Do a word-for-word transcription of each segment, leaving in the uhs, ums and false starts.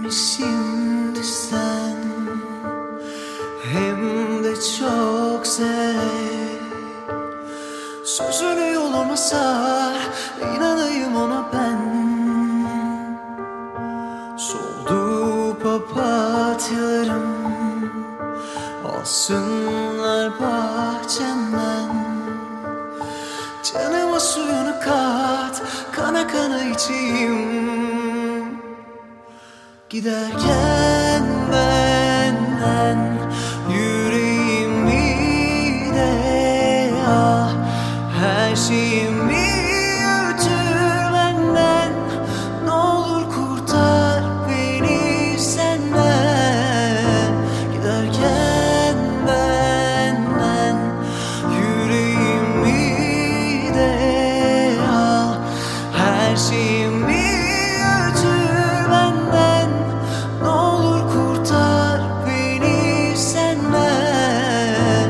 mi şimdi sen? Hem de çok severek. Sözünü yoluma sar, inanayım ona ben. Soldu papatyalarım, alsınlar bahçemden. Canıma suyunu kat, kana kana içeyim. Giderken benden yüreğimi de al, her şeyimi götür benden. Ne olur kurtar beni senden. Giderken benden yüreğimi de al, her şeyimi götür benden. Ne olur kurtar beni senden.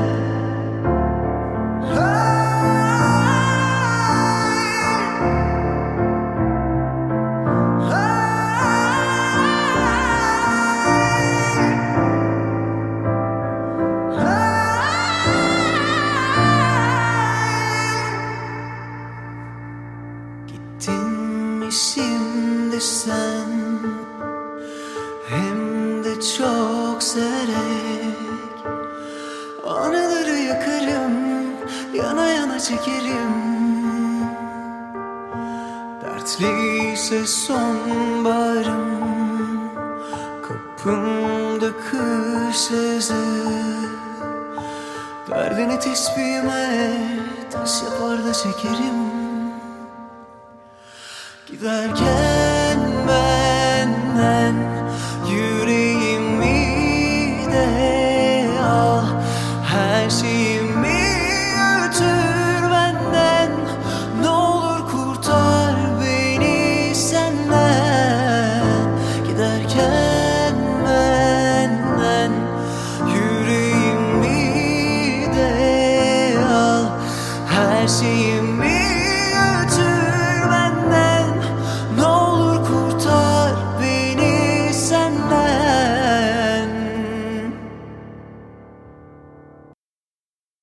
Gittin mi şimdi sen? Hem de çok severek. Anıları yakarım, yana yana çekerim. Dertliyse sonbaharım, kapımda kış yazı. Derdini tesbihime taş yapar da çekerim. Giderken benden